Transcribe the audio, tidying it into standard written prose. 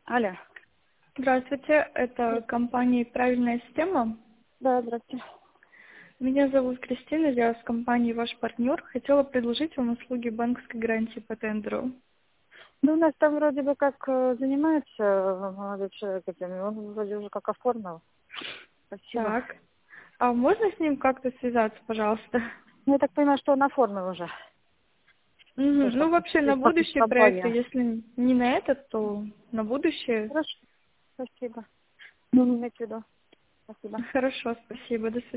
Алло. Здравствуйте, это компания «Правильная система». Да, здравствуйте. Меня зовут Кристина, я с компанией «Ваш партнер». Хотела предложить вам услуги банковской гарантии по тендеру. Ну, у нас там вроде бы как занимается молодой человек этим, и он вроде уже как оформил. Спасибо. Так, а можно с ним как-то связаться, пожалуйста? Ну, я так понимаю, что он оформил уже. То, Мгм. что Ну, вообще на фактически будущие проекты, компания. если не на этот, то на будущее. Хорошо, спасибо. Ну, имейте в виду. Спасибо. Хорошо, спасибо, до свидания.